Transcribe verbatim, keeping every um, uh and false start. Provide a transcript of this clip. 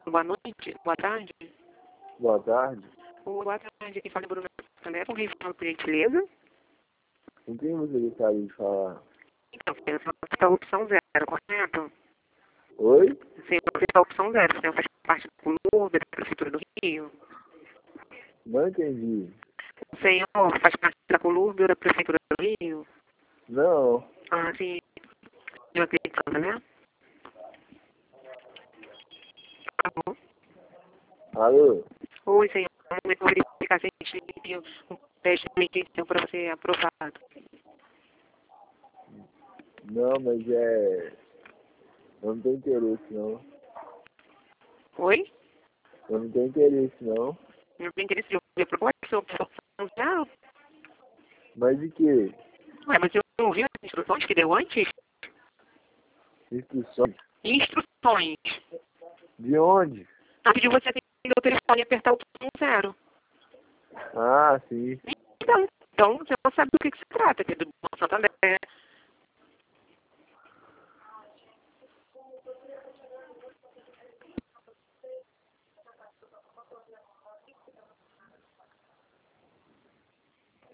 Boa noite, boa tarde. Boa tarde. Boa tarde, aqui fala Bruna Sandé, com quem fala, por gentileza? Com quem você gostaria de falar? Então, você é a opção zero, correto? Oi? Você é a opção zero, você faz parte do clube da Prefeitura do Rio. Não entendi. O senhor faz parte da Colúrbio da Prefeitura do Rio? Não. Ah, sim. Eu acredito, né? Alô? Alô? Oi, senhor. Eu vou verificar se a gente tem um teste de admissão para você aprovado. Não, mas é... Eu não tenho interesse, não. Oi? Eu não tenho interesse, não. Não tem interesse de ouvir a proposta? Sua opção zero? Mas de quê? Ué, mas eu não ouvi as instruções que deu antes? Instruções? Instruções. De onde? Tá pedindo você atender o telefone e apertar o opção zero. Ah, sim. Então, então você não sabe do que, que se trata, que é do Banco Santander,